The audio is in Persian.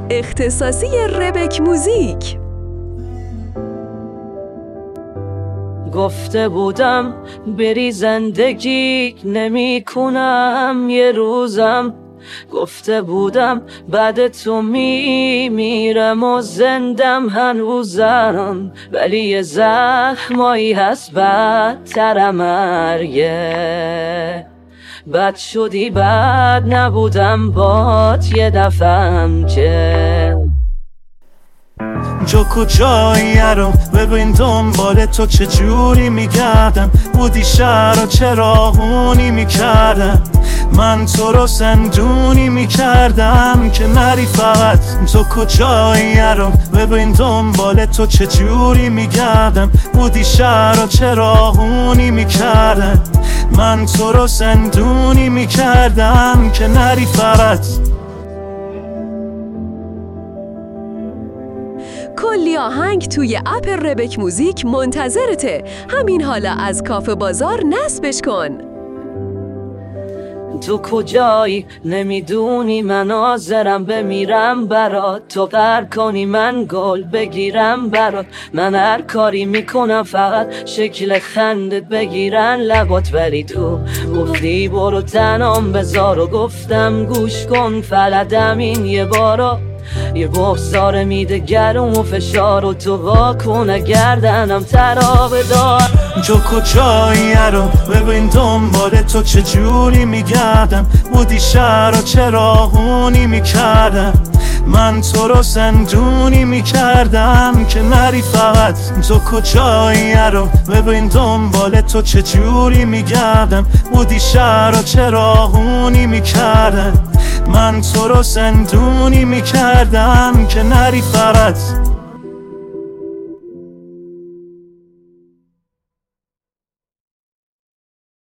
اختصاصی ربک موزیک. گفته بودم بری زندگی نمی کنم یه روزم، گفته بودم بعد تو میرم و زندم هنوزم، ولی یه زخمایی هست بدتر مرگه. بد شدی بد نبودم بات یه دفعم که جو کجایی رو ببین دنبال تو چجوری میگردم، بودی شهر و چراغونی میکردم، من تو رو زندونی میکردم که نری فقط. تو کجایی رو ببین دنبال تو چجوری میگردم، بودی شهر و چراغونی میکردم، من تو رو زندونی میکردم که نری فقط. کلی آهنگ توی اپ ربک موزیک منتظرته. همین حالا از کافه بازار نصبش کن. تو کجایی نمیدونی من حاضرم بمیرم برات، تو قهر کنی من گل بگیرم برات، من هر کاری میکنم فقط شکل خندت بگیرن لبات، ولی تو گفتی برو تنام بذار و گفتم گوش کن فلدم این یه بارا، یه بغضاره میده گرم و فشار و تو واکنه گردنم ترابه دار. جو کجایی رو ببین دنبال تو چجوری میگردم، بودی شهر و چراغونی میکردم، من تو رو زندونی میکردم که نری فقط. تو کجایی رو ببین دنبال تو چجوری میگردم، بودی شهر و چراغونی میکردم، من تو رو زندونی میکردم که نری فقط.